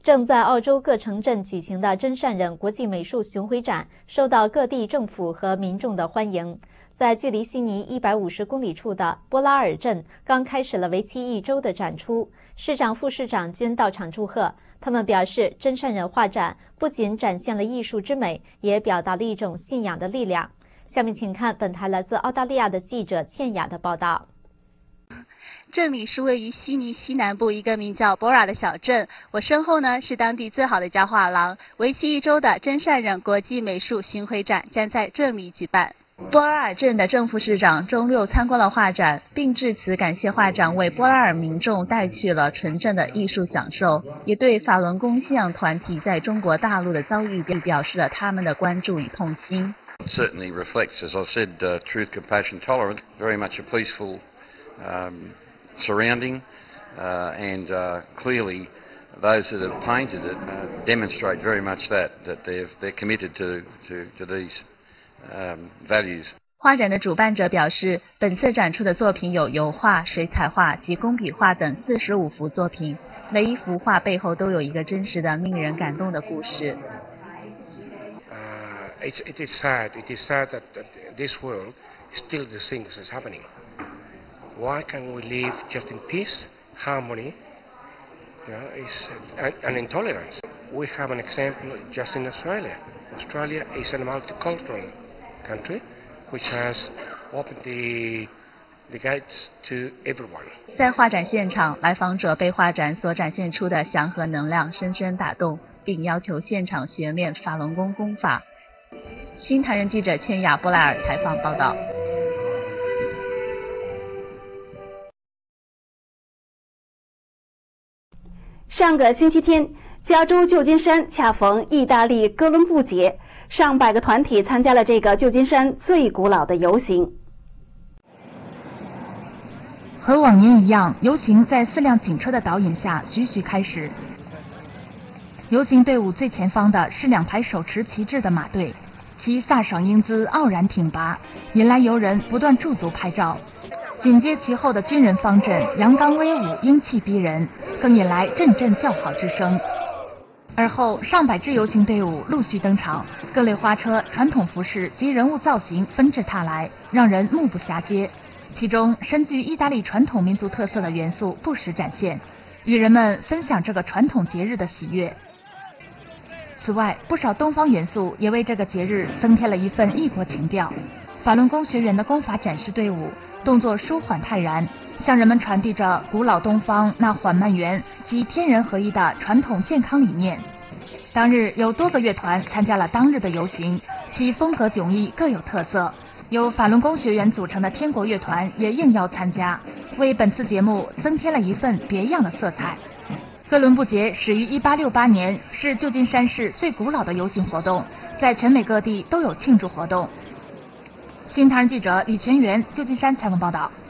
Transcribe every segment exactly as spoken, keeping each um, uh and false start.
正在澳洲各城镇举行的真善忍国际美术巡回展受到各地政府和民众的欢迎。在距离悉尼一百五十公里处的波拉尔镇，刚开始了为期一周的展出。市长、副市长均到场祝贺。他们表示，真善忍画展不仅展现了艺术之美，也表达了一种信仰的力量。下面请看本台来自澳大利亚的记者倩雅的报道。 这里是位于悉尼西南部一个名叫博拉的小镇，我身后呢是当地最好的一家画廊。为期一周的真善忍国际美术巡回展将在这里举办。波拉尔镇的正副市长周六参观了画展，并致辞感谢画展为波拉尔民众带去了纯正的艺术享受，也对法轮功信仰团体在中国大陆的遭遇表示了他们的关注与痛心。 It certainly reflects, as I said, uh, truth, compassion, tolerance, very much a peaceful um, surrounding, uh, and uh, clearly those that have painted it uh, demonstrate very much that, that they've, they're committed to, to, to these um, values. 画展的主办者表示，本次展出的作品有油画、水彩画及工笔画等四十五幅作品，每一幅画背后都有一个真实的、令人感动的故事。 Uh, it's, it is sad. It is sad that, that this world still the things is happening. Why can't we live just in peace, harmony, you know, is, and, and intolerance? We have an example just in Australia. Australia is a multicultural country which has opened the, the gates to everyone. 在画展现场，来访者被画展所展现出的祥和能量深深打动，并要求现场学练法轮功功法。新唐人记者倩雅布莱尔采访报道。 上个星期天，加州旧金山恰逢意大利哥伦布节，上百个团体参加了这个旧金山最古老的游行。 和往年一样，游行在四辆警车的导引下徐徐开始。游行队伍最前方的是两排手持旗帜的马队，其飒爽英姿傲然挺拔，引来游人不断驻足拍照。 紧接其后的军人方阵，阳刚威武，英气逼人，更引来阵阵叫好之声。而后，上百支游行队伍陆续登场，各类花车、传统服饰及人物造型纷至沓来，让人目不暇接。其中，深具意大利传统民族特色的元素不时展现，与人们分享这个传统节日的喜悦。此外，不少东方元素也为这个节日增添了一份异国情调。法轮功学员的功法展示队伍。 动作舒缓泰然，向人们传递着古老东方那缓慢圆及天人合一的传统健康理念。当日有多个乐团参加了当日的游行，其风格迥异，各有特色。由法轮功学员组成的天国乐团也应邀参加，为本次节目增添了一份别样的色彩。哥伦布节始于一八六八年，是旧金山市最古老的游行活动，在全美各地都有庆祝活动。 新唐人记者李全元，旧金山采访报道。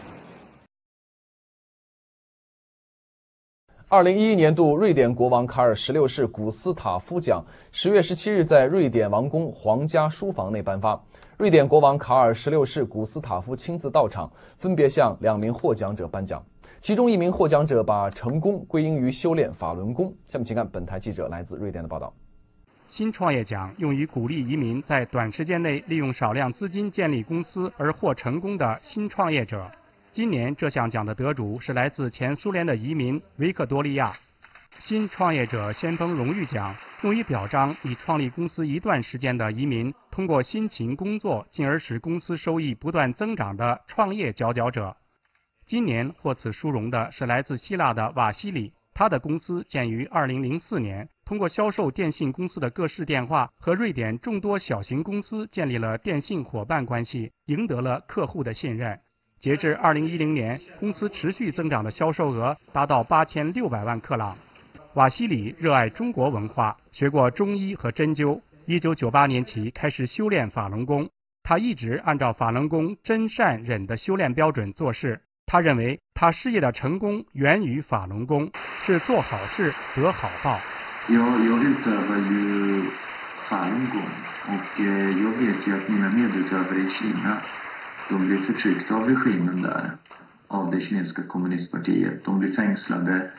二零一一年度瑞典国王卡尔十六世古斯塔夫奖十月十七日在瑞典王宫皇家书房内颁发。瑞典国王卡尔十六世古斯塔夫亲自到场，分别向两名获奖者颁奖。其中一名获奖者把成功归因于修炼法轮功。下面请看本台记者来自瑞典的报道。 新创业奖用于鼓励移民在短时间内利用少量资金建立公司而获成功的新创业者。今年这项奖的得主是来自前苏联的移民维克多利亚。新创业者先锋荣誉奖用于表彰已创立公司一段时间的移民通过辛勤工作，进而使公司收益不断增长的创业佼佼者。今年获此殊荣的是来自希腊的瓦西里，他的公司建于二零零四年。 通过销售电信公司的各式电话，和瑞典众多小型公司建立了电信伙伴关系，赢得了客户的信任。截至二零一零年，公司持续增长的销售额达到八千六百万克朗。瓦西里热爱中国文化，学过中医和针灸。一九九八年起开始修炼法轮功，他一直按照法轮功真善忍的修炼标准做事。他认为，他事业的成功源于法轮功，是做好事得好报。 Jag, jag utövar ju falungong och jag vet ju att mina medutövare i Kina, de blir förtryckta av regimen där, av det kinesiska kommunistpartiet. De blir fängslade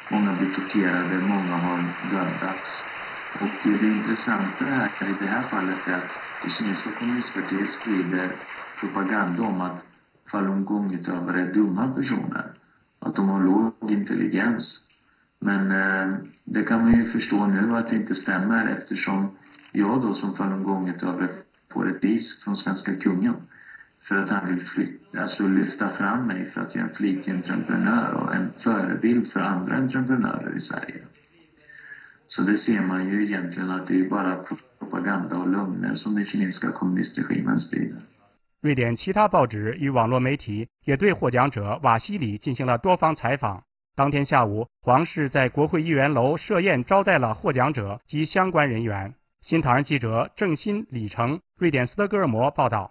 många blir torterade, många har dödats. Och det intressanta här i det här fallet är att det kinesiska kommunistpartiet sprider propaganda om att Falun Gong-utövare är dumma personer. Att de har låg intelligens. Men eh, det kan man ju förstå nu att det inte stämmer, eftersom jag då som Falun Gong-utövare får ett pris från svenska kungen. För att han vill flytta, alltså lyfta fram mig för att jag är en flitig entreprenör och en förebild för andra entreprenörer i Sverige. Så det ser man ju egentligen att det är bara propaganda och lögner som den kinesiska kommunistregimen sprider. 瑞典其他报纸与网络媒体也对获奖者瓦西里进行了多方采访。当天下午，皇室在国会议员楼设宴招待了获奖者及相关人员。新唐人记者郑鑫、李成，瑞典斯德哥尔摩报道。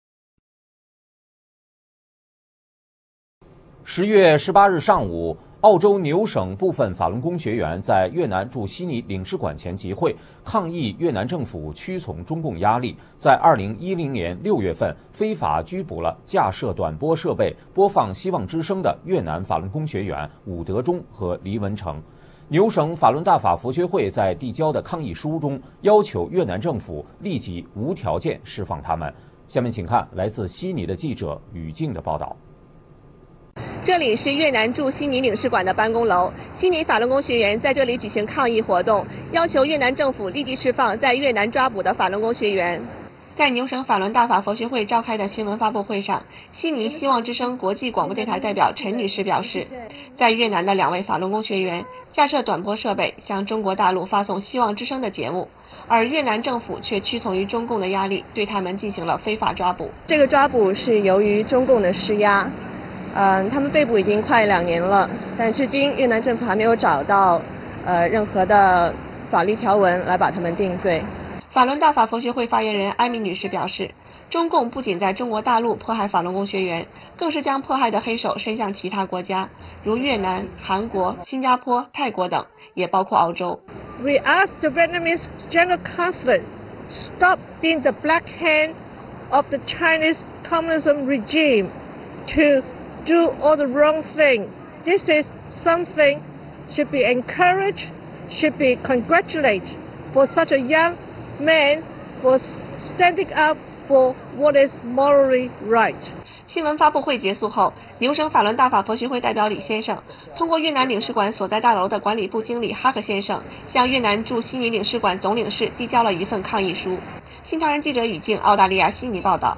十月十八日上午，澳洲牛省部分法轮功学员在越南驻悉尼领事馆前集会，抗议越南政府屈从中共压力，在二零一零年六月份非法拘捕了架设短波设备播放《希望之声》的越南法轮功学员武德忠和黎文成。牛省法轮大法佛学会在递交的抗议书中，要求越南政府立即无条件释放他们。下面请看来自悉尼的记者宇静的报道。 这里是越南驻悉尼领事馆的办公楼，悉尼法轮功学员在这里举行抗议活动，要求越南政府立即释放在越南抓捕的法轮功学员。在牛省法轮大法佛学会召开的新闻发布会上，悉尼希望之声国际广播电台代表陈女士表示，在越南的两位法轮功学员架设短波设备向中国大陆发送希望之声的节目，而越南政府却屈从于中共的压力，对他们进行了非法抓捕。这个抓捕是由于中共的施压。嗯、呃，他们被捕已经快两年了，但至今越南政府还没有找到呃任何的法律条文来把他们定罪。法轮大法佛学会发言人艾米女士表示，中共不仅在中国大陆迫害法轮功学员，更是将迫害的黑手伸向其他国家，如越南、韩国、新加坡、泰国等，也包括澳洲。 We ask the Vietnamese General Consulate stop being the black hand of the Chinese communism regime to do all the wrong thing. This is something should be encouraged, should be congratulated for such a young man for standing up for what is morally right. 新闻发布会结束后，牛省法轮大法佛学会代表李先生通过越南领事馆所在大楼的管理部经理哈克先生，向越南驻悉尼领事馆总领事递交了一份抗议书。新唐人记者宇静，澳大利亚悉尼报道。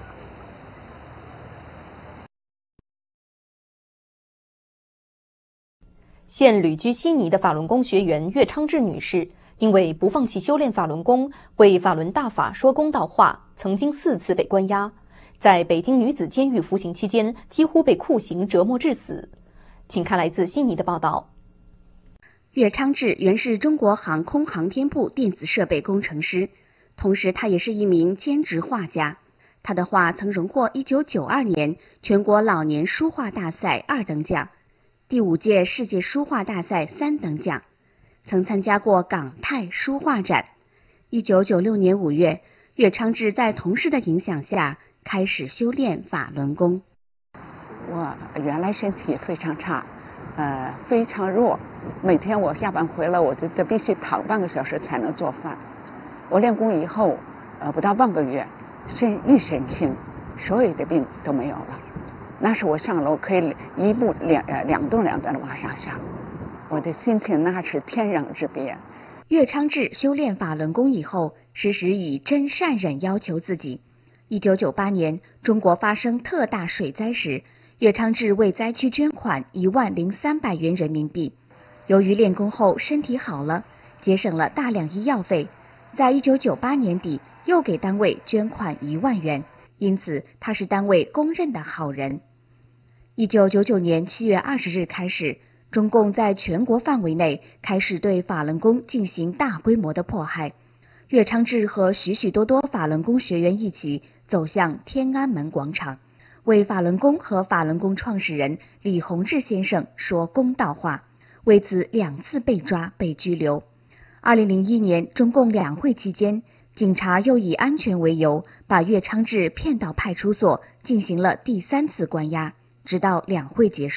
现旅居悉尼的法轮功学员岳昌志女士，因为不放弃修炼法轮功，为法轮大法说公道话，曾经四次被关押，在北京女子监狱服刑期间，几乎被酷刑折磨致死。请看来自悉尼的报道。 岳昌志原是中国航空航天部电子设备工程师，同时他也是一名兼职画家。他的画曾荣获一九九二年全国老年书画大赛二等奖。第五届世界书画大赛三等奖，曾参加过港泰书画展。一九九六年五月，岳昌志在同事的影响下开始修炼法轮功。 我原来身体非常差，呃，非常弱，每天我下班回来，我就得必须躺半个小时才能做饭。我练功以后，呃，不到半个月，身一身轻，所有的病都没有了。那时我上楼可以一步两呃两动两动的往上下，我的心情那是天壤之别。 岳昌志修炼法轮功以后，时时以真善忍要求自己。一九九八年，中国发生特大水灾时，岳昌志为灾区捐款一万零三百元人民币。由于练功后身体好了，节省了大量医药费，在一九九八年底又给单位捐款一万元，因此他是单位公认的好人。一九九九年七月二十日开始，中共在全国范围内开始对法轮功进行大规模的迫害。岳昌志和许许多多法轮功学员一起走向天安门广场，为法轮功和法轮功创始人李洪志先生说公道话，为此两次被抓被拘留。二零零一年中共两会期间，警察又以安全为由，把岳昌志骗到派出所进行了第三次关押，直到两会结束。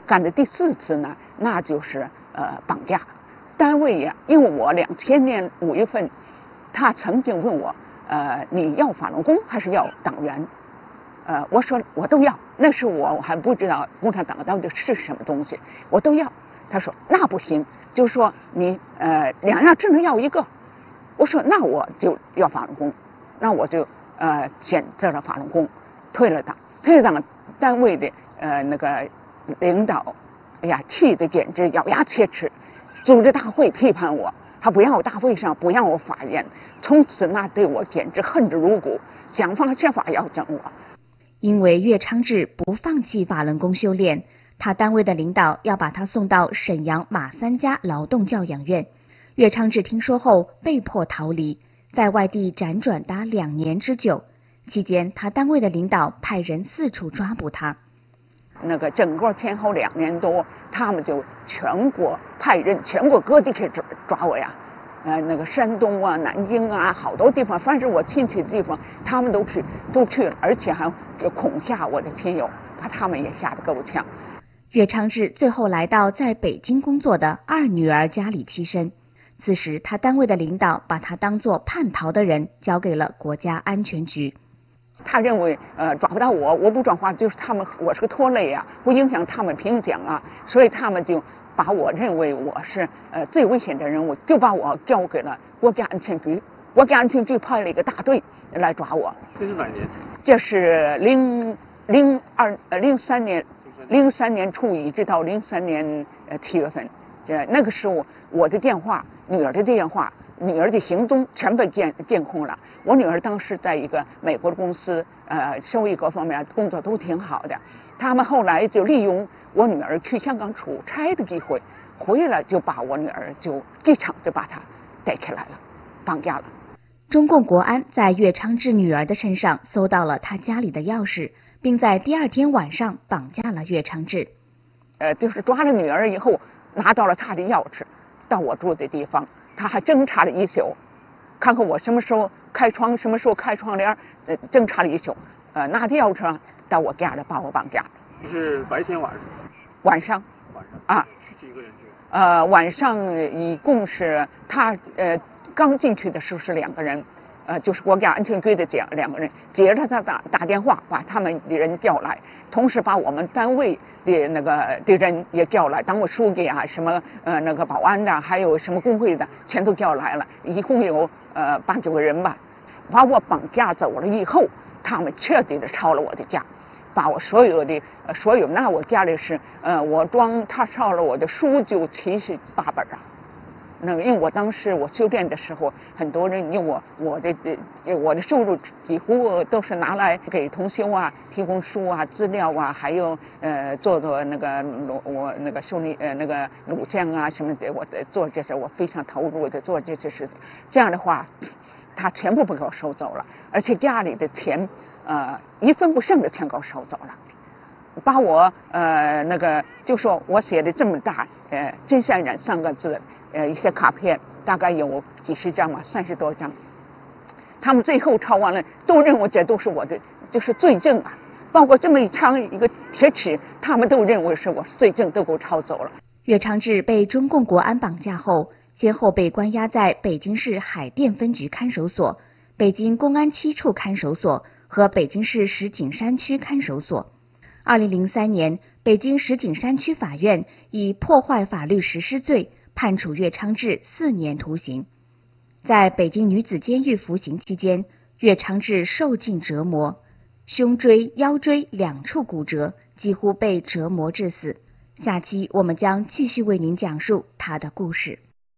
干的第四次呢，那就是呃绑架。单位呀，因为我两千年五月份，他曾经问我，呃，你要法轮功还是要党员？呃，我说我都要。那时我我还不知道共产党到底是什么东西，我都要。他说那不行，就是说你呃两样只能要一个。我说那我就要法轮功，那我就呃选择了法轮功，退了党，退了党单位的呃那个领导，哎呀，气得简直咬牙切齿。组织大会批判我，还不让我大会上不让我发言，从此那对我简直恨之入骨，想方设法要整我。 因为岳昌志不放弃法轮功修炼，他单位的领导要把他送到沈阳马三家劳动教养院。岳昌志听说后被迫逃离，在外地辗转达两年之久。期间，他单位的领导派人四处抓捕他。 那个整个前后两年多，他们就全国派人，全国各地去抓抓我呀，呃，那个山东啊、南京啊，好多地方，凡是我亲戚的地方，他们都去都去了，而且还恐吓我的亲友，把他们也吓得够呛。 岳昌志最后来到在北京工作的二女儿家里栖身，此时他单位的领导把他当作叛逃的人交给了国家安全局。 他认为呃抓不到我，我不转化就是他们我是个拖累啊，会影响他们评奖啊，所以他们就把我认为我是呃最危险的人物，就把我交给了国家安全局。国家安全局派了一个大队来抓我。 这是哪年？ 这是零零二呃零三年，零三年初一直到零三年呃七月份，这那个时候我的电话、女儿的电话、女儿的行踪全被监监控了。我女儿当时在一个美国的公司，呃，收益各方面工作都挺好的。他们后来就利用我女儿去香港出差的机会，回来就把我女儿就机场就把她逮起来了，绑架了。 中共国安在岳昌志女儿的身上搜到了他家里的钥匙，并在第二天晚上绑架了岳昌志。 呃，就是抓了女儿以后，拿到了她的钥匙，到我住的地方，他还侦查了一宿，看看我什么时候开窗，什么时候开窗帘，呃，侦查了一宿，呃，拿着钥匙到我家里把我绑架。 是白天晚上？ 晚上。 晚上啊。 几个人去？ 呃，晚上一共是他呃刚进去的时候是两个人，呃，就是国家安全局的这样两个人，接着他打打电话把他们的人调来，同时把我们单位的那个的人也调来，党委书记啊，什么呃那个保安的，还有什么工会的，全都叫来了，一共有呃八九个人吧，把我绑架走了以后，他们彻底的抄了我的家。把我所有的呃所有，那我家里是呃我装他抄了我的书就七十八本啊。那个因为我当时我修炼的时候，很多人用我我的呃我的收入几乎都是拿来给同修啊提供书啊资料啊，还有呃做做那个我那个修理呃那个录像啊什么的，我做这些我非常投入的做这些事情。这样的话，他全部不给我收走了，而且家里的钱。呃，一分不剩的全给我收走了，把我呃那个就说我写的这么大呃真善忍三个字呃一些卡片，大概有几十张嘛，三十多张。他们最后抄完了，都认为这都是我的就是罪证啊，包括这么一长一个铁尺，他们都认为是我罪证，都给我抄走了。 岳昌志被中共国安绑架后，先后被关押在北京市海淀分局看守所、北京公安七处看守所和北京市石景山区看守所。二零零三年，北京石景山区法院以破坏法律实施罪判处岳昌志四年徒刑。在北京女子监狱服刑期间，岳昌志受尽折磨，胸椎、腰椎两处骨折，几乎被折磨致死。下期我们将继续为您讲述他的故事。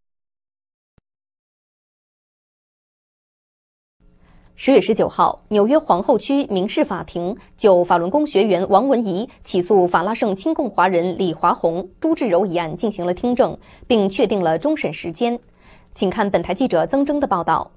十月十九号，纽约皇后区民事法庭就法轮功学员王文怡起诉法拉盛亲共华人李华红、朱志柔一案进行了听证，并确定了终审时间。请看本台记者曾征的报道。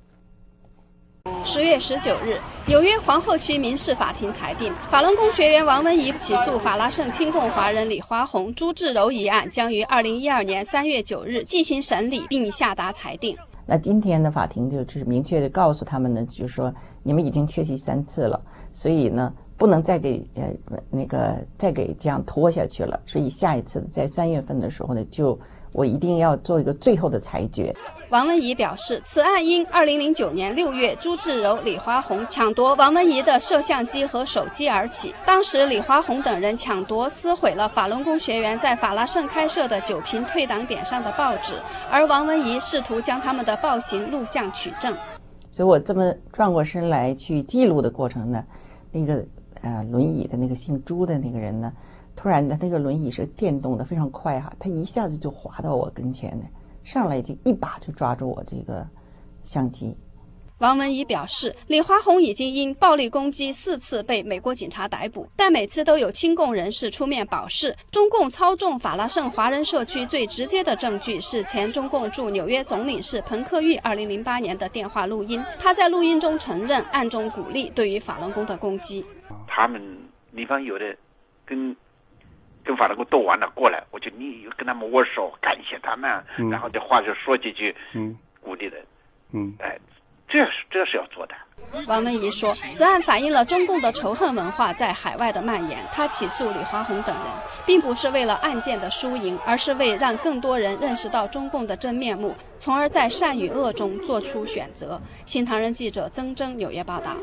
十月十九日，纽约皇后区民事法庭裁定，法轮功学员王文怡起诉法拉盛亲共华人李华红、朱志柔一案将于二零一二年三月九日进行审理，并下达裁定。 那今天呢，法庭就是明确的告诉他们呢，就是说你们已经缺席三次了，所以呢， 不能再给呃那个再给这样拖下去了。所以下一次在三月份的时候呢，就我一定要做一个最后的裁决。 王文怡表示，此案因二零零九年六月朱志柔、李华宏抢夺王文怡的摄像机和手机而起。当时李华宏等人抢夺撕毁了法轮功学员在法拉盛开设的九平退档点上的报纸，而王文怡试图将他们的暴行录像取证。 所以我这么转过身来去记录的过程呢，那个呃轮椅的那个姓朱的那个人呢，突然的那个轮椅是电动的，非常快哈、啊，他一下子就滑到我跟前呢。上来就一把就抓住我这个相机。 王文怡表示，李华宏已经因暴力攻击四次被美国警察逮捕，但每次都有亲共人士出面保释。中共操纵法拉盛华人社区最直接的证据是前中共驻纽约总领事彭克玉二零零八年的电话录音，他在录音中承认暗中鼓励对于法轮功的攻击。 他们地方有的跟跟法轮功斗完了过来，我就你跟他们握手，感谢他们，嗯、然后这话就说几句，嗯，鼓励的，嗯，哎，这是这是要做的。 王文怡说，此案反映了中共的仇恨文化在海外的蔓延。他起诉李华宏等人，并不是为了案件的输赢，而是为让更多人认识到中共的真面目，从而在善与恶中做出选择。新唐人记者曾铮纽约报道。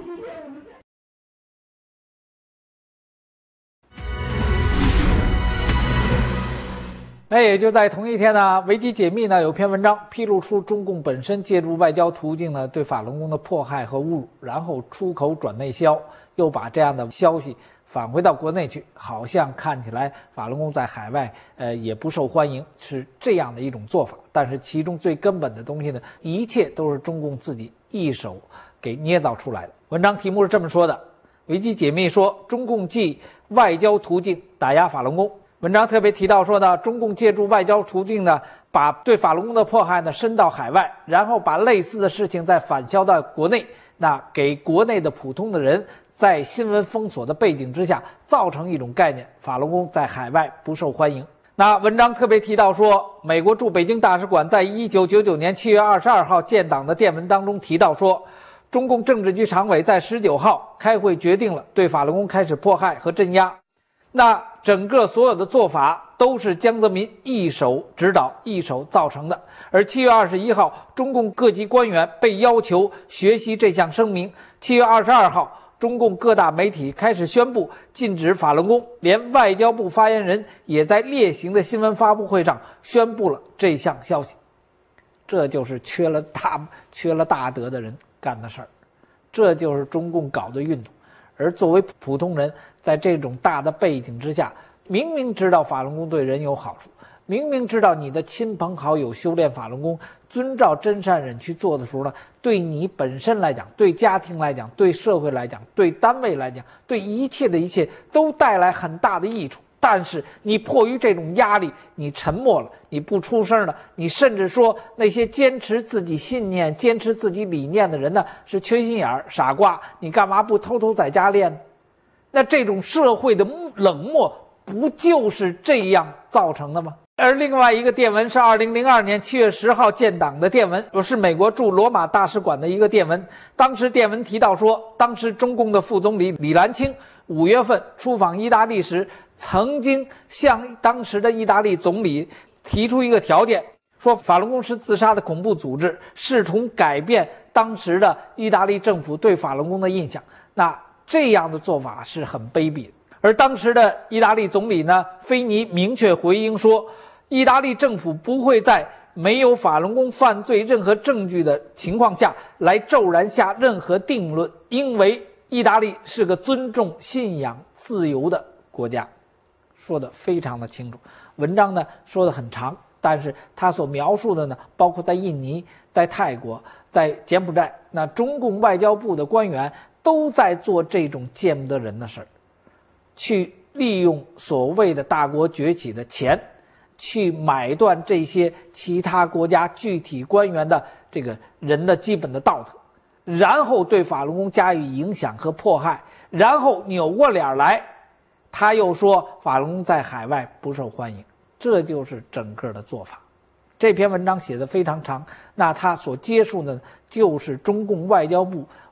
那也就在同一天呢，维基解密呢有篇文章披露出中共本身借助外交途径呢对法轮功的迫害和侮辱，然后出口转内销，又把这样的消息返回到国内去，好像看起来法轮功在海外呃也不受欢迎，是这样的一种做法。但是其中最根本的东西呢，一切都是中共自己一手给捏造出来的。文章题目是这么说的：维基解密说，中共借外交途径打压法轮功。文章特别提到说呢，中共借助外交途径呢，把对法轮功的迫害呢伸到海外，然后把类似的事情再反销到国内，那给国内的普通的人在新闻封锁的背景之下，造成一种概念：法轮功在海外不受欢迎。那文章特别提到说，美国驻北京大使馆在一九九九年七月二十二号建党的电文当中提到说，中共政治局常委在十九号开会决定了对法轮功开始迫害和镇压。那整个所有的做法都是江泽民一手指导、一手造成的。而七月二十一号，中共各级官员被要求学习这项声明。七月二十二号，中共各大媒体开始宣布禁止法轮功，连外交部发言人也在例行的新闻发布会上宣布了这项消息。这就是缺了大缺了大德的人干的事儿，这就是中共搞的运动。而作为普通人，在这种大的背景之下，明明知道法轮功对人有好处，明明知道你的亲朋好友修炼法轮功，遵照真善忍去做的时候呢，对你本身来讲，对家庭来讲，对社会来讲，对单位来讲，对一切的一切都带来很大的益处。但是你迫于这种压力，你沉默了，你不出声了，你甚至说那些坚持自己信念、坚持自己理念的人呢是缺心眼儿、傻瓜，你干嘛不偷偷在家练呢？那这种社会的冷漠不就是这样造成的吗？而另外一个电文是二零零二年七月十号建党的电文，是美国驻罗马大使馆的一个电文。当时电文提到说，当时中共的副总理李兰清五月份出访意大利时，曾经向当时的意大利总理提出一个条件，说法轮功是自杀的恐怖组织，试图改变当时的意大利政府对法轮功的印象。那这样的做法是很卑鄙的。而当时的意大利总理呢，菲尼明确回应说，意大利政府不会在没有法轮功犯罪任何证据的情况下来骤然下任何定论，因为意大利是个尊重信仰自由的国家。说得非常的清楚。文章呢说得很长，但是他所描述的呢，包括在印尼、在泰国、在柬埔寨，那中共外交部的官员都在做这种见不得人的事儿，去利用所谓的大国崛起的钱，去买断这些其他国家具体官员的这个人的基本的道德，然后对法轮功加以影响和迫害，然后扭过脸来，他又说法轮功在海外不受欢迎。这就是整个的做法。这篇文章写得非常长，那他所接触的就是中共外交部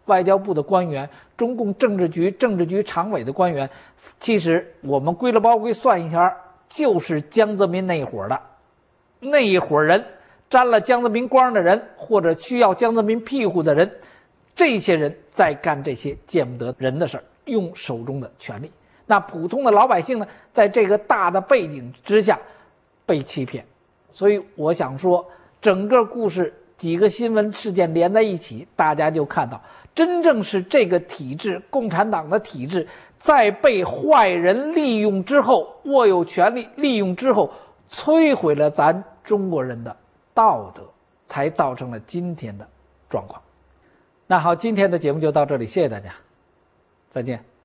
外交部的官员、中共政治局政治局常委的官员，其实我们归了包归算一下，就是江泽民那一伙的，那一伙人，沾了江泽民光的人，或者需要江泽民庇护的人，这些人在干这些见不得人的事儿，用手中的权力。那普通的老百姓呢，在这个大的背景之下被欺骗。所以我想说，整个故事几个新闻事件连在一起，大家就看到，真正是这个体制，共产党的体制，在被坏人利用之后，握有权力利用之后，摧毁了咱中国人的道德，才造成了今天的状况。那好，今天的节目就到这里，谢谢大家，再见。